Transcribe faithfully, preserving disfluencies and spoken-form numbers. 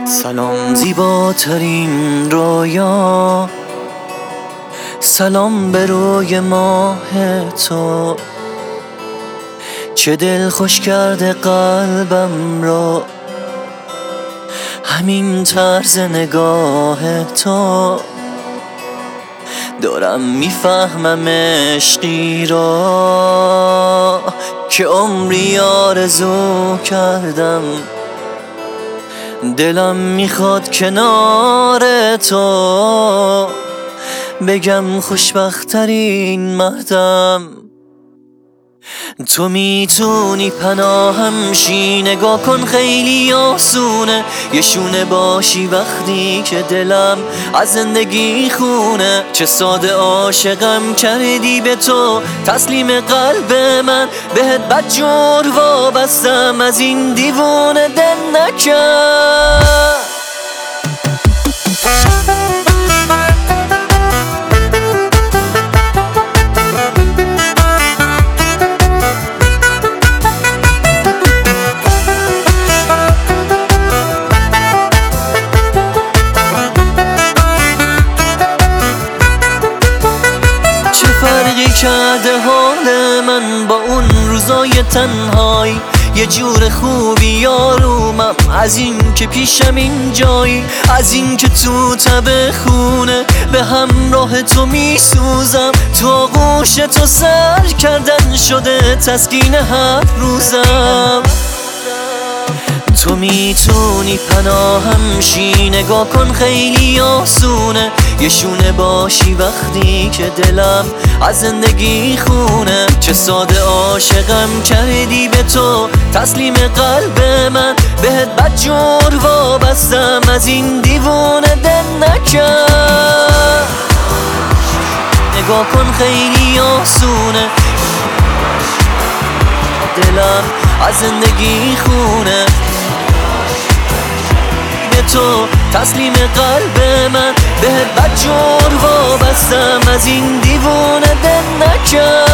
سلام زیباترین رویا، سلام به روی ماه تو، چه دل خوش کرده قلبم رو همین طرز نگاه تو. دارم میفهمم عشقی را که عمری آرزو کردم، دلم میخواد کنار تو بگم خوشبخت‌ترین مردم. تو میتونی پناهم شی، نگاه کن خیلی آسونه، یه شونه باشی وقتی که دلم از زندگی خونه. چه ساده عاشقم کردی به تو، تسلیم قلب من بهت بدجور وابستم، از این دیوونه دل نکن. کرده حال من با اون روزای تنهایی، یه جور خوبی یارومم از این که پیشم این جایی، از این که تو تب خونه به همراه تو میسوزم، تو آغوش تو سر کردن شده تسکین هر روزم. تو میتونی پناهم شی، نگاه کن خیلی آسونه، یه شونه باشی وقتی که دلم از زندگی خونه. چه ساده عاشقم کردی به تو، تسلیم قلب من بهت بدجور وابستم، از این دیوونه دل نکن. نگاه کن خیلی آسونه، دلم از زندگی خونه. تو تسلیم قلب من بهت بدجور وابستم، از این دیوونه دل نکن.